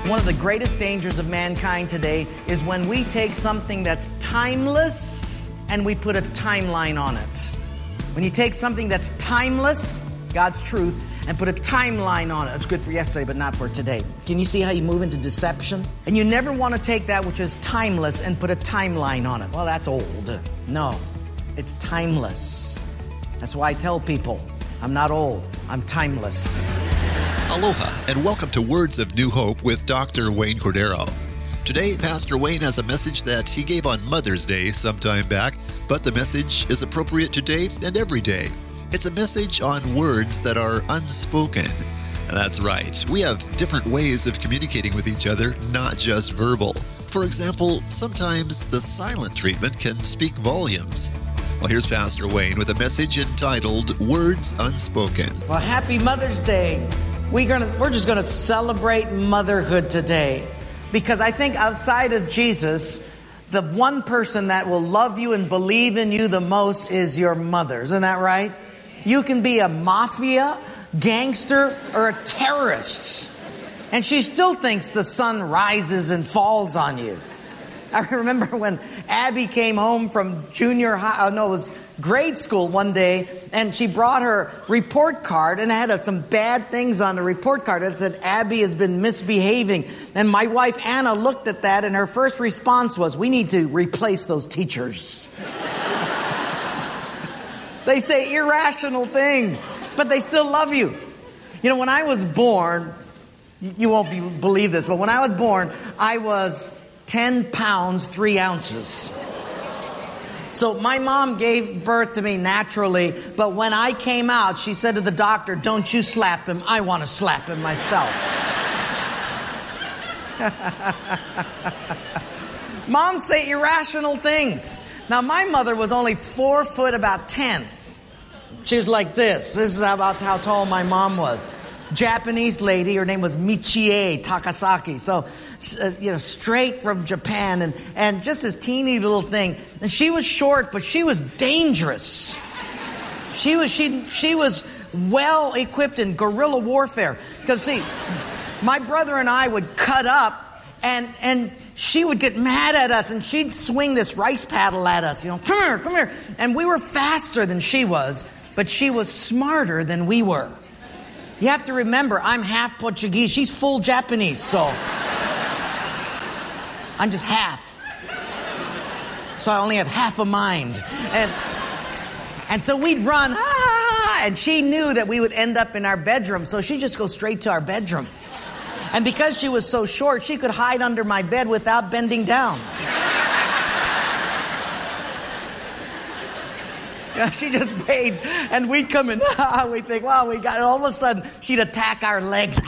One of the greatest dangers of mankind today is when we take something that's timeless and we put a timeline on it. When you take something that's timeless, God's truth, and put a timeline on it. It's good for yesterday, but not for today. Can you see how you move into deception? And you never want to take that which is timeless and put a timeline on it. Well, that's old. No, it's timeless. That's why I tell people, I'm not old, I'm timeless. Aloha, and welcome to Words of New Hope with Dr. Wayne Cordero. Today, Pastor Wayne has a message that he gave on Mother's Day some time back, but the message is appropriate today and every day. It's a message on words that are unspoken. And that's right, we have different ways of communicating with each other, not just verbal. For example, sometimes the silent treatment can speak volumes. Well, here's Pastor Wayne with a message entitled Words Unspoken. Well, happy Mother's Day. We're just going to celebrate motherhood today, because I think outside of Jesus, the one person that will love you and believe in you the most is your mother. Isn't that right? You can be a mafia, gangster, or a terrorist, and she still thinks the sun rises and falls on you. I remember when Abby came home from it was grade school one day, and she brought her report card, and it had some bad things on the report card. It said, Abby has been misbehaving. And my wife, Anna, looked at that, and her first response was, we need to replace those teachers. They say irrational things, but they still love you. You know, when I was born, you won't believe this, but when I was born, I was 10 pounds, 3 ounces. So my mom gave birth to me naturally, but when I came out, she said to the doctor, don't you slap him, I want to slap him myself. Moms say irrational things. Now my mother was only 4 foot, about 10. She was like this. This is about how tall my mom was. Japanese lady, her name was Michie Takasaki. So, straight from Japan, and just this teeny little thing. And she was short, but she was dangerous. She was well equipped in guerrilla warfare. Because see, my brother and I would cut up, and she would get mad at us, and she'd swing this rice paddle at us. Come here. And we were faster than she was, but she was smarter than we were. You have to remember, I'm half Portuguese. She's full Japanese, so I'm just half. So I only have half a mind. And so we'd run, and she knew that we would end up in our bedroom, so she'd just go straight to our bedroom. And because she was so short, she could hide under my bed without bending down. She just paid, and we'd come in, we think, well, we got it. All of a sudden, she'd attack our legs.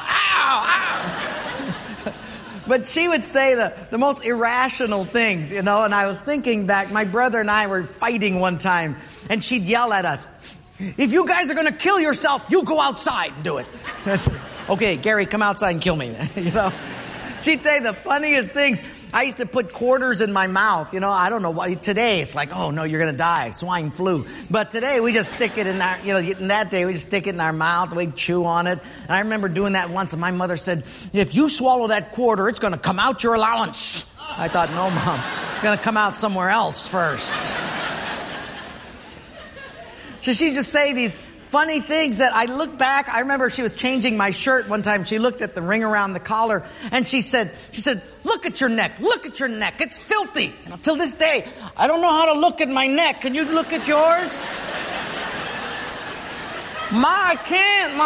Ow. But she would say the most irrational things, and I was thinking back, my brother and I were fighting one time, and she'd yell at us, if you guys are going to kill yourself, you go outside and do it. Okay, Gary, come outside and kill me. She'd say the funniest things. I used to put quarters in my mouth. I don't know why. Today, it's like, oh, no, you're going to die. Swine flu. But today, we just stick it in our, in that day, we just stick it in our mouth. We'd chew on it. And I remember doing that once, and my mother said, if you swallow that quarter, it's going to come out your allowance. I thought, no, Mom. It's going to come out somewhere else first. So she'd just say these funny things that I look back. I remember she was changing my shirt one time. She looked at the ring around the collar, and she said, look at your neck. It's filthy. And until this day, I don't know how to look at my neck. Can you look at yours? Ma, I can't,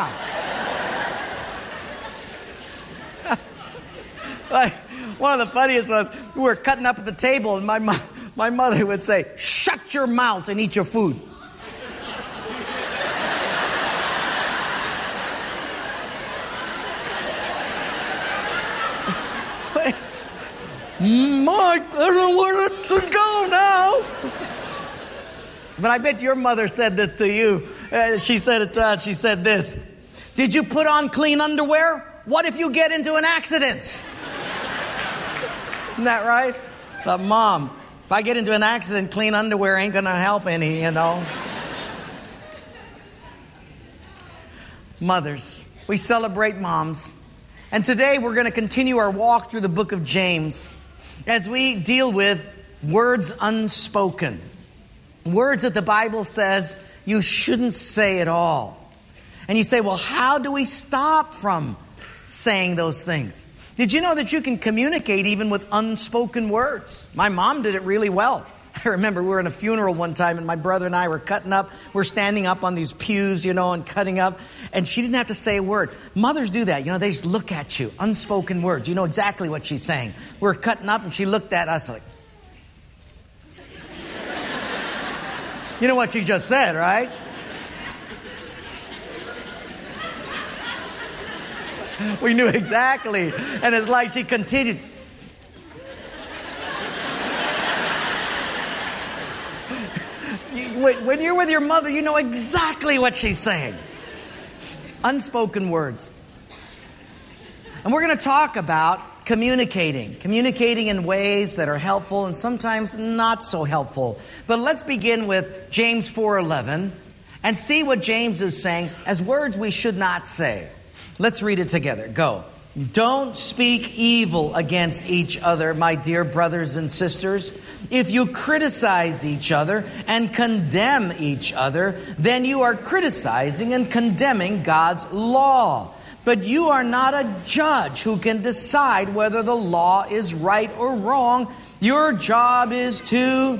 Ma. One of the funniest was, we were cutting up at the table, and my mother would say, shut your mouth and eat your food. Mike, I don't want it to go now. But I bet your mother said this to you. She said it to us. She said this. Did you put on clean underwear? What if you get into an accident? Isn't that right? But Mom, if I get into an accident, clean underwear ain't going to help any, Mothers. We celebrate moms. And today we're going to continue our walk through the book of James as we deal with words unspoken. Words that the Bible says you shouldn't say at all. And you say, well, how do we stop from saying those things? Did you know that you can communicate even with unspoken words? My mom did it really well. I remember we were in a funeral one time and my brother and I were cutting up. We're standing up on these pews, and cutting up. And she didn't have to say a word. Mothers do that. They just look at you. Unspoken words. You know exactly what she's saying. We're cutting up and she looked at us like, you know what she just said, right? We knew exactly. And it's like she continued. When you're with your mother, you know exactly what she's saying. Unspoken words. And we're going to talk about communicating in ways that are helpful and sometimes not so helpful. But let's begin with James 4:11 and see what James is saying as words we should not say. Let's read it together. Go. Don't speak evil against each other, my dear brothers and sisters. If you criticize each other and condemn each other, then you are criticizing and condemning God's law. But you are not a judge who can decide whether the law is right or wrong. Your job is to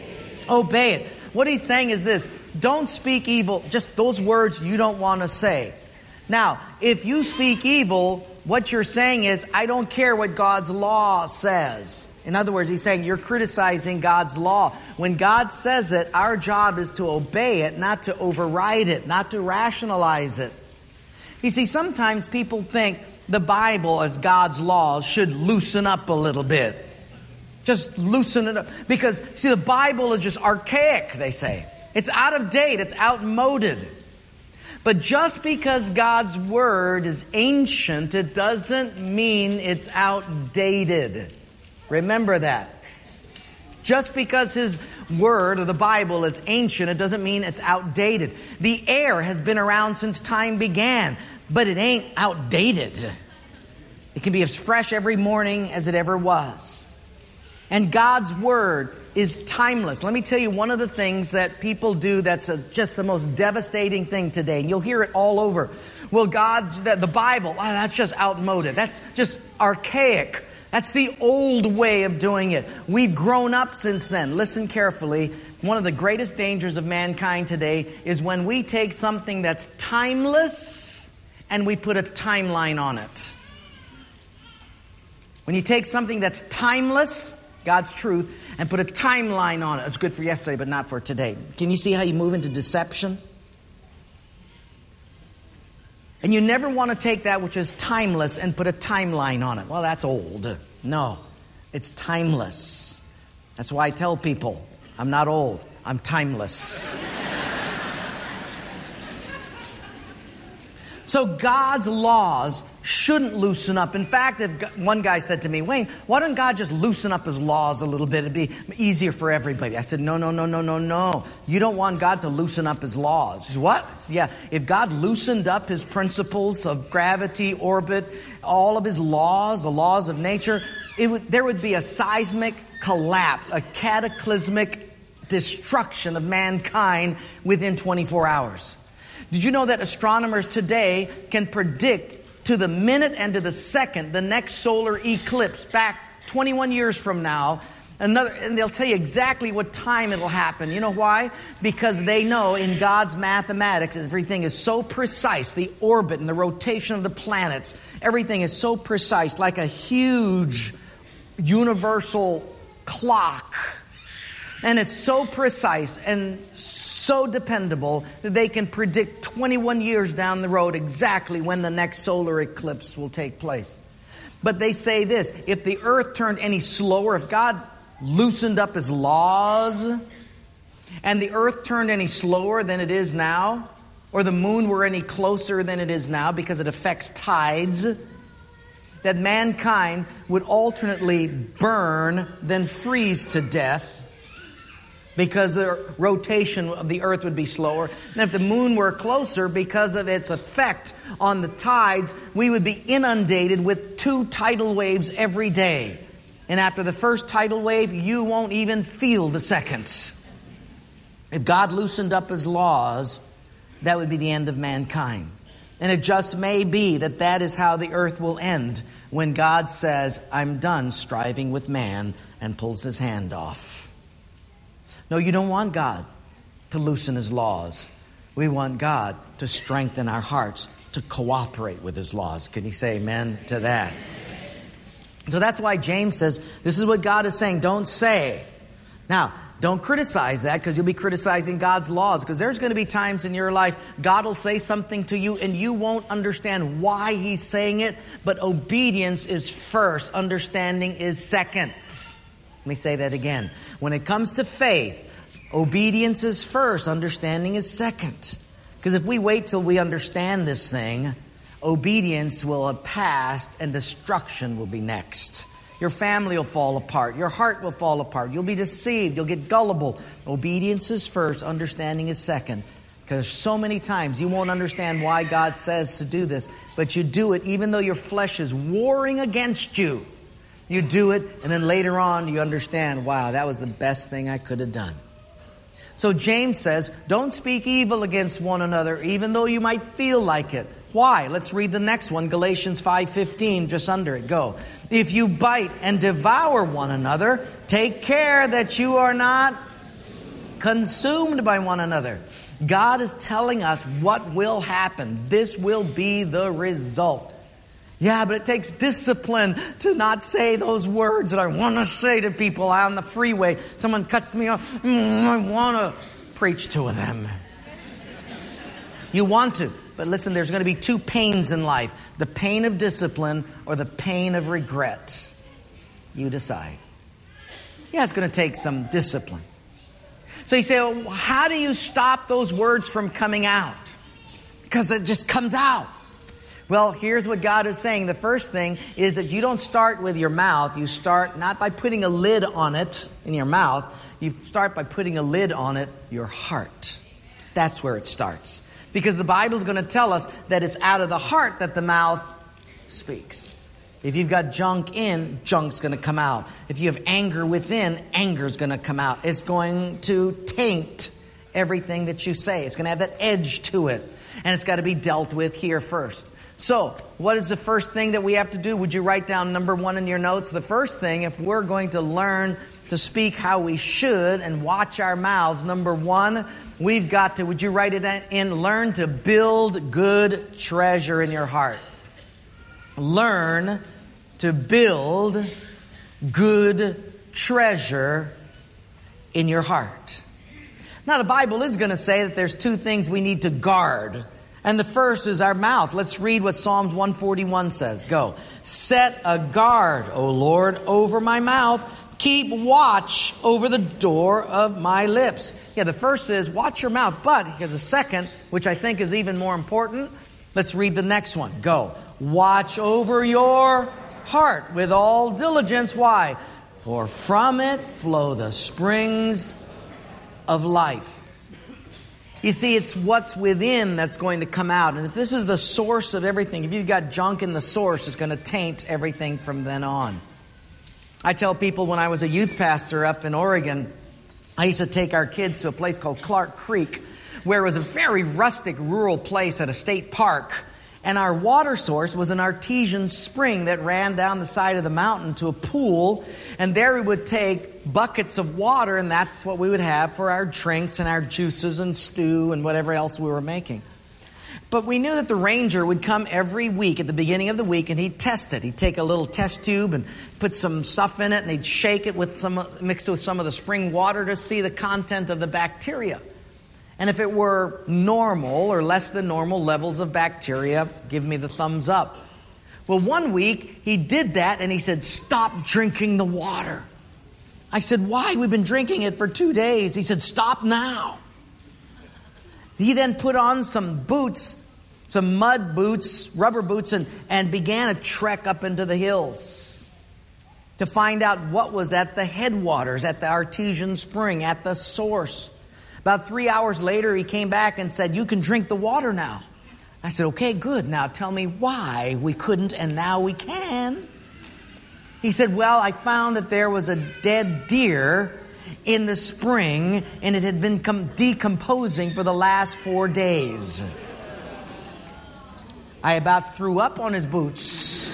obey it. What he's saying is this: don't speak evil, just those words you don't want to say. Now, if you speak evil, what you're saying is, I don't care what God's law says. In other words, he's saying you're criticizing God's law. When God says it, our job is to obey it, not to override it, not to rationalize it. You see, sometimes people think the Bible as God's laws should loosen up a little bit. Just loosen it up. Because, see, the Bible is just archaic, they say. It's out of date. It's outmoded. But just because God's Word is ancient, it doesn't mean it's outdated. Remember that. Just because His Word, or the Bible, is ancient, it doesn't mean it's outdated. The air has been around since time began, but it ain't outdated. It can be as fresh every morning as it ever was. And God's Word is timeless. Let me tell you one of the things that people do that's just the most devastating thing today. And you'll hear it all over. Well, the Bible, that's just outmoded. That's just archaic. That's the old way of doing it. We've grown up since then. Listen carefully. One of the greatest dangers of mankind today is when we take something that's timeless and we put a timeline on it. When you take something that's timeless, God's truth, and put a timeline on it. It's good for yesterday, but not for today. Can you see how you move into deception? And you never want to take that which is timeless and put a timeline on it. Well, that's old. No, it's timeless. That's why I tell people, I'm not old, I'm timeless. So God's laws shouldn't loosen up. In fact, one guy said to me, Wayne, why don't God just loosen up His laws a little bit? It'd be easier for everybody. I said, no. You don't want God to loosen up His laws. He said, what? Yeah, if God loosened up His principles of gravity, orbit, all of His laws, the laws of nature, there would be a seismic collapse, a cataclysmic destruction of mankind within 24 hours. Did you know that astronomers today can predict to the minute and to the second the next solar eclipse back 21 years from now? And they'll tell you exactly what time it'll happen. You know why? Because they know in God's mathematics everything is so precise. The orbit and the rotation of the planets, everything is so precise, like a huge universal clock. And it's so precise and so dependable that they can predict 21 years down the road exactly when the next solar eclipse will take place. But they say this: if the earth turned any slower, if God loosened up His laws, and the earth turned any slower than it is now, or the moon were any closer than it is now because it affects tides, that mankind would alternately burn then freeze to death because the rotation of the earth would be slower. And if the moon were closer, because of its effect on the tides, we would be inundated with 2 tidal waves every day. And after the first tidal wave, you won't even feel the second. If God loosened up His laws, that would be the end of mankind. And it just may be that that is how the earth will end when God says, I'm done striving with man, and pulls His hand off. No, you don't want God to loosen His laws. We want God to strengthen our hearts to cooperate with His laws. Can you say amen to that? So that's why James says, this is what God is saying. Don't say. Now, don't criticize that, because you'll be criticizing God's laws. Because there's going to be times in your life God will say something to you and you won't understand why He's saying it. But obedience is first. Understanding is second. Let me say that again. When it comes to faith, obedience is first. Understanding is second. Because if we wait till we understand this thing, obedience will have passed and destruction will be next. Your family will fall apart. Your heart will fall apart. You'll be deceived. You'll get gullible. Obedience is first. Understanding is second. Because so many times you won't understand why God says to do this, but you do it even though your flesh is warring against you. You do it, and then later on you understand, wow, that was the best thing I could have done. So James says, don't speak evil against one another, even though you might feel like it. Why? Let's read the next one, Galatians 5:15, just under it. Go. If you bite and devour one another, take care that you are not consumed by one another. God is telling us what will happen. This will be the result. Yeah, but it takes discipline to not say those words that I want to say to people on the freeway. Someone cuts me off. I want to preach to them. You want to. But listen, there's going to be 2 pains in life. The pain of discipline or the pain of regret. You decide. Yeah, it's going to take some discipline. So you say, well, how do you stop those words from coming out? Because it just comes out. Well, here's what God is saying. The first thing is that you don't start with your mouth. You start not by putting a lid on it in your mouth. You start by putting a lid on it, your heart. That's where it starts. Because the Bible is going to tell us that it's out of the heart that the mouth speaks. If you've got junk in, junk's going to come out. If you have anger within, anger's going to come out. It's going to taint everything that you say. It's going to have that edge to it. And it's got to be dealt with here first. So, what is the first thing that we have to do? Would you write down number 1 in your notes? The first thing, if we're going to learn to speak how we should and watch our mouths, number 1, we've got to, would you write it in? Learn to build good treasure in your heart. Learn to build good treasure in your heart. Now, the Bible is going to say that there's 2 things we need to guard. And the first is our mouth. Let's read what Psalms 141 says. Go. Set a guard, O Lord, over my mouth. Keep watch over the door of my lips. Yeah, the first is watch your mouth. But here's the second, which I think is even more important. Let's read the next one. Go. Watch over your heart with all diligence. Why? For from it flow the springs of life. You see, it's what's within that's going to come out. And if this is the source of everything, if you've got junk in the source, it's going to taint everything from then on. I tell people when I was a youth pastor up in Oregon, I used to take our kids to a place called Clark Creek, where it was a very rustic rural place at a state park. And our water source was an artesian spring that ran down the side of the mountain to a pool. And there we would take buckets of water, and that's what we would have for our drinks and our juices and stew and whatever else we were making. But we knew that the ranger would come every week at the beginning of the week, and he'd test it. He'd take a little test tube and put some stuff in it, and he'd shake it with mixed with some of the spring water to see the content of the bacteria. And if it were normal or less than normal levels of bacteria, give me the thumbs up. Well, one week he did that and he said, stop drinking the water. I said, why? We've been drinking it for 2 days. He said, stop now. He then put on some boots, some mud boots, rubber boots, and began a trek up into the hills to find out what was at the headwaters, at the artesian spring, at the source. About 3 hours later, he came back and said, "You can drink the water now." I said, "Okay, good. Now tell me why we couldn't and now we can." He said, "Well, I found that there was a dead deer in the spring and it had been decomposing for the last 4 days." I about threw up on his boots.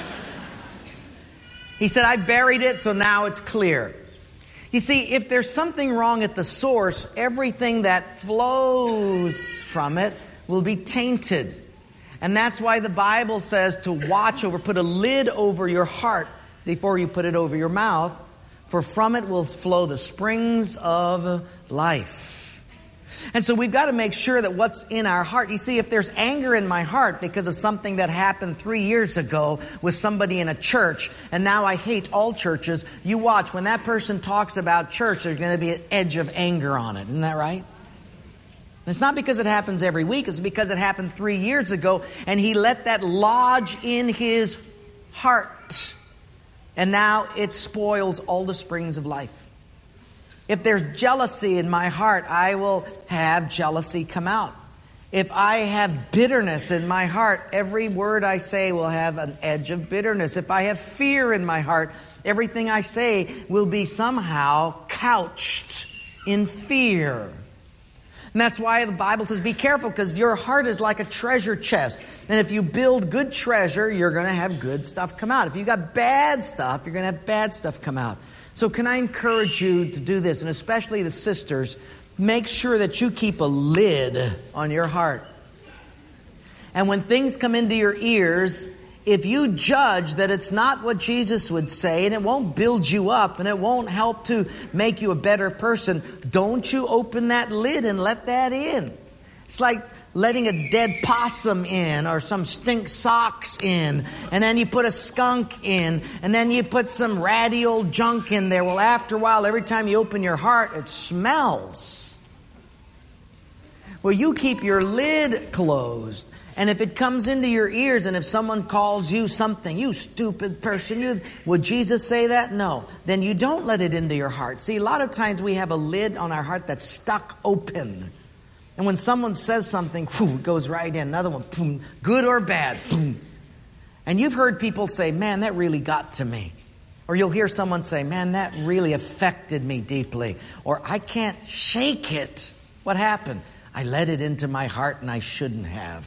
He said, "I buried it, so now it's clear." You see, if there's something wrong at the source, everything that flows from it will be tainted. And that's why the Bible says to watch over, put a lid over your heart before you put it over your mouth, for from it will flow the springs of life. And so we've got to make sure that what's in our heart, you see, if there's anger in my heart because of something that happened 3 years ago with somebody in a church, and now I hate all churches, you watch, when that person talks about church, there's going to be an edge of anger on it. Isn't that right? It's not because it happens every week. It's because it happened 3 years ago, and he let that lodge in his heart. And now it spoils all the springs of life. If there's jealousy in my heart, I will have jealousy come out. If I have bitterness in my heart, every word I say will have an edge of bitterness. If I have fear in my heart, everything I say will be somehow couched in fear. And that's why the Bible says, be careful, because your heart is like a treasure chest. And if you build good treasure, you're going to have good stuff come out. If you got bad stuff, you're going to have bad stuff come out. So can I encourage you to do this, and especially the sisters, make sure that you keep a lid on your heart. And when things come into your ears, if you judge that it's not what Jesus would say, and it won't build you up, and it won't help to make you a better person, don't you open that lid and let that in. It's like letting a dead possum in, or some stink socks in, and then you put a skunk in, and then you put some ratty old junk in there. Well, after a while, every time you open your heart, it smells. Well, you keep your lid closed. And if it comes into your ears, and if someone calls you something, "You stupid person," would Jesus say that? No. Then you don't let it into your heart. See, a lot of times we have a lid on our heart that's stuck open. And when someone says something, whew, it goes right in. Another one, boom, good or bad, boom. And you've heard people say, "Man, that really got to me." Or you'll hear someone say, "Man, that really affected me deeply." Or, "I can't shake it." What happened? I let it into my heart and I shouldn't have.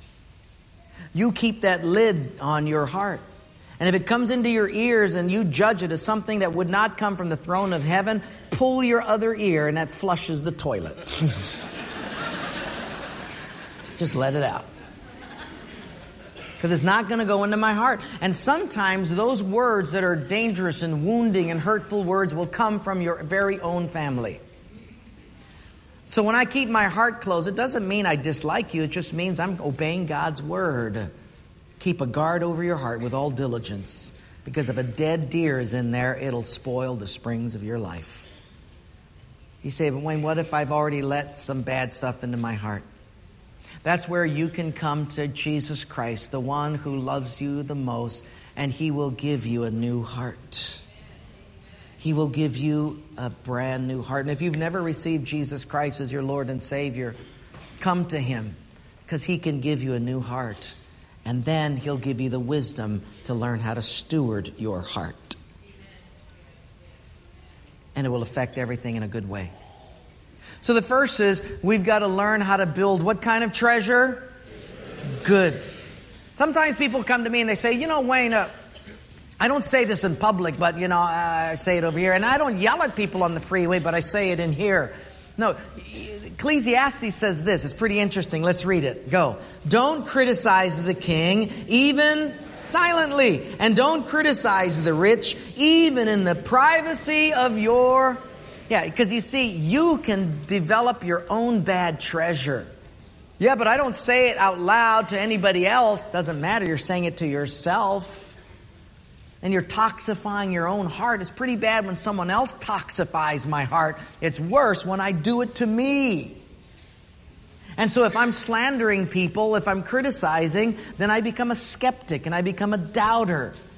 You keep that lid on your heart. And if it comes into your ears and you judge it as something that would not come from the throne of heaven, pull your other ear and that flushes the toilet. Just let it out. Because it's not going to go into my heart. And sometimes those words that are dangerous and wounding and hurtful words will come from your very own family. So when I keep my heart closed, it doesn't mean I dislike you. It just means I'm obeying God's word. Keep a guard over your heart with all diligence. Because if a dead deer is in there, it'll spoil the springs of your life. You say, "But Wayne, what if I've already let some bad stuff into my heart?" That's where you can come to Jesus Christ, the one who loves you the most, and He will give you a new heart. He will give you a brand new heart. And if you've never received Jesus Christ as your Lord and Savior, come to Him, because He can give you a new heart. And then He'll give you the wisdom to learn how to steward your heart. And it will affect everything in a good way. So the first is, we've got to learn how to build what kind of treasure? Good. Sometimes people come to me and they say, "Wayne, I don't say this in public, but, I say it over here. And I don't yell at people on the freeway, but I say it in here." No, Ecclesiastes says this. It's pretty interesting. Let's read it. Go. "Don't criticize the king, even silently. And don't criticize the rich, even in the privacy of your..." Yeah, because you see, you can develop your own bad treasure. "Yeah, but I don't say it out loud to anybody else." Doesn't matter. You're saying it to yourself. And you're toxifying your own heart. It's pretty bad when someone else toxifies my heart. It's worse when I do it to me. And so if I'm slandering people, if I'm criticizing, then I become a skeptic and I become a doubter.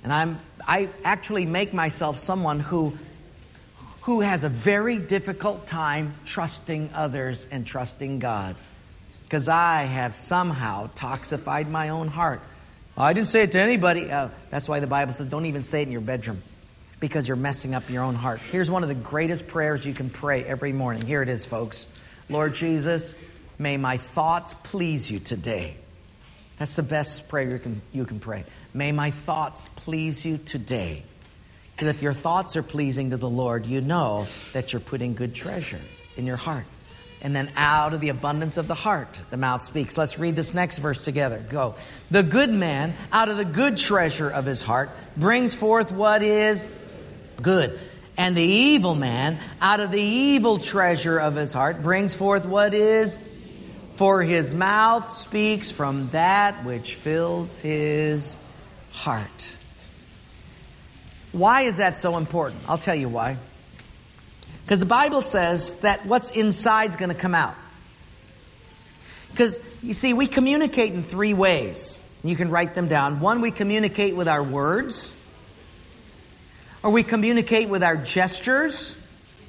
And I actually make myself someone who has a very difficult time trusting others and trusting God. Because I have somehow toxified my own heart. I didn't say it to anybody. That's why the Bible says don't even say it in your bedroom. Because you're messing up your own heart. Here's one of the greatest prayers you can pray every morning. Here it is, folks. Lord Jesus, may my thoughts please you today. That's the best prayer you can pray. May my thoughts please you today. Because if your thoughts are pleasing to the Lord, you know that you're putting good treasure in your heart. And then out of the abundance of the heart, the mouth speaks. Let's read this next verse together. Go. The good man, out of the good treasure of his heart, brings forth what is good. And the evil man, out of the evil treasure of his heart, brings forth what is. For his mouth speaks from that which fills his heart. Why is that so important? I'll tell you why. Because the Bible says that what's inside is going to come out. Because, you see, we communicate in three ways. You can write them down. One, we communicate with our words. Or we communicate with our gestures.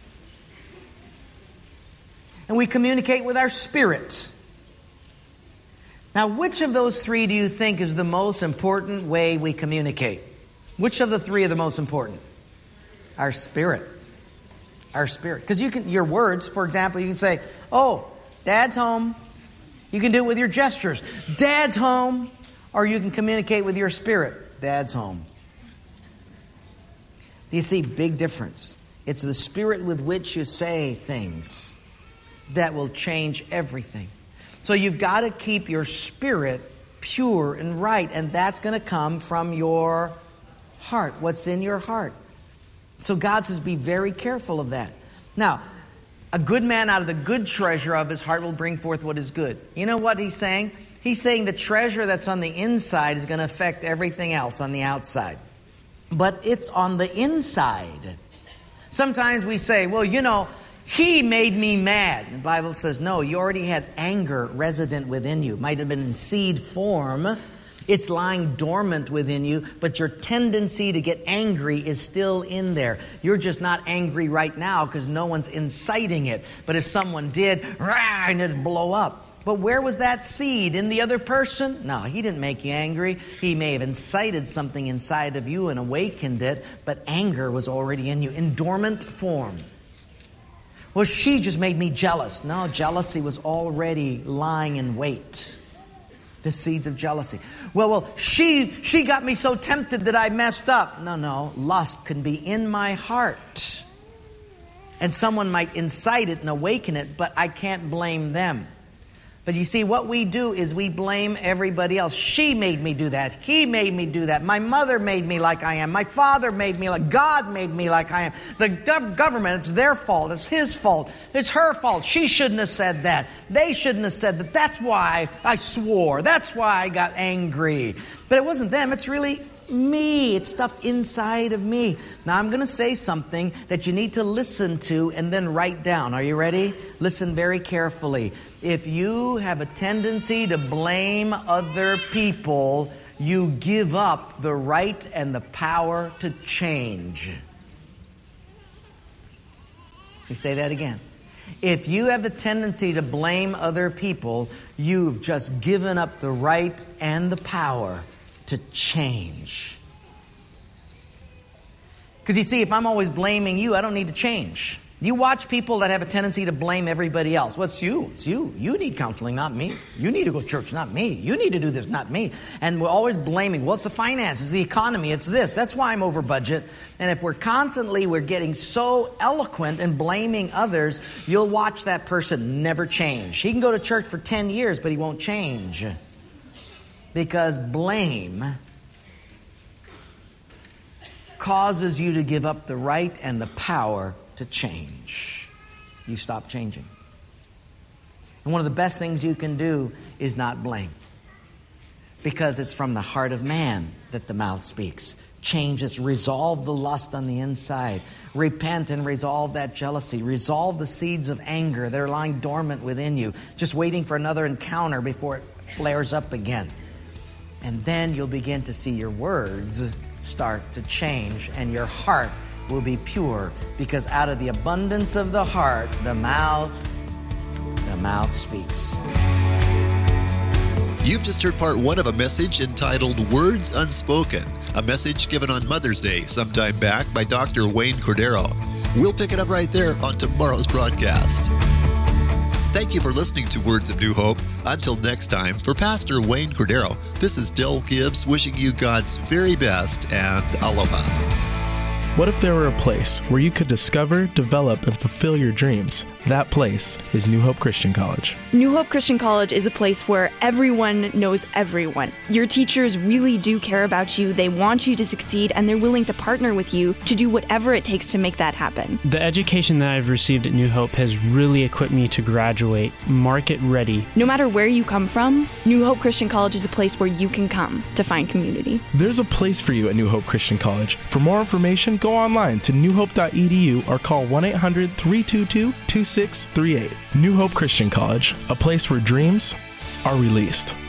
And we communicate with our spirit. Now, which of those three do you think is the most important way we communicate? Which of the three are the most important? Our spirit. Our spirit. Because your words, for example, you can say, oh, Dad's home. You can do it with your gestures. Dad's home. Or you can communicate with your spirit. Dad's home. Do you see? Big difference. It's the spirit with which you say things that will change everything. So you've got to keep your spirit pure and right. And that's going to come from your heart. What's in your heart. So God says be very careful of that. Now, a good man out of the good treasure of his heart will bring forth what is good. You know what he's saying? He's saying the treasure that's on the inside is going to affect everything else on the outside. But it's on the inside. Sometimes we say, well, you know, he made me mad. The Bible says, no, you already had anger resident within you. Might have been in seed form. It's lying dormant within you, but your tendency to get angry is still in there. You're just not angry right now because no one's inciting it. But if someone did, and it'd blow up. But where was that seed? In the other person? No, he didn't make you angry. He may have incited something inside of you and awakened it, but anger was already in you in dormant form. Well, she just made me jealous. No, jealousy was already lying in wait. The seeds of jealousy. Well, she got me so tempted that I messed up. No, lust can be in my heart. And someone might incite it and awaken it, but I can't blame them. But you see, what we do is we blame everybody else. She made me do that. He made me do that. My mother made me like I am. My father made me like... God made me like I am. The government, it's their fault. It's his fault. It's her fault. She shouldn't have said that. They shouldn't have said that. That's why I swore. That's why I got angry. But it wasn't them. It's really me. It's stuff inside of me. Now, I'm going to say something that you need to listen to and then write down. Are you ready? Listen very carefully. If you have a tendency to blame other people, you give up the right and the power to change. Let me say that again. If you have the tendency to blame other people, you've just given up the right and the power to change. Because you see, if I'm always blaming you, I don't need to change. You watch people that have a tendency to blame everybody else. Well, it's you. It's you. You need counseling, not me. You need to go to church, not me. You need to do this, not me. And we're always blaming. Well, it's the finances, the economy, it's this. That's why I'm over budget. And if we're getting so eloquent in blaming others, you'll watch that person never change. He can go to church for 10 years, but he won't change. Because blame causes you to give up the right and the power to change. You stop changing. And one of the best things you can do is not blame. Because it's from the heart of man that the mouth speaks. Change it. Resolve the lust on the inside. Repent and resolve that jealousy. Resolve the seeds of anger that are lying dormant within you, just waiting for another encounter before it flares up again. And then you'll begin to see your words start to change and your heart will be pure, because out of the abundance of the heart, the mouth speaks. You've just heard part one of a message entitled Words Unspoken, a message given on Mother's Day sometime back by Dr. Wayne Cordeiro. We'll pick it up right there on tomorrow's broadcast. Thank you for listening to Words of New Hope. Until next time, for Pastor Wayne Cordeiro, this is Del Gibbs wishing you God's very best and aloha. What if there were a place where you could discover, develop, and fulfill your dreams? That place is New Hope Christian College. New Hope Christian College is a place where everyone knows everyone. Your teachers really do care about you, they want you to succeed, and they're willing to partner with you to do whatever it takes to make that happen. The education that I've received at New Hope has really equipped me to graduate market ready. No matter where you come from, New Hope Christian College is a place where you can come to find community. There's a place for you at New Hope Christian College. For more information, go online to newhope.edu or call 1-800-322-2638. New Hope Christian College, a place where dreams are released.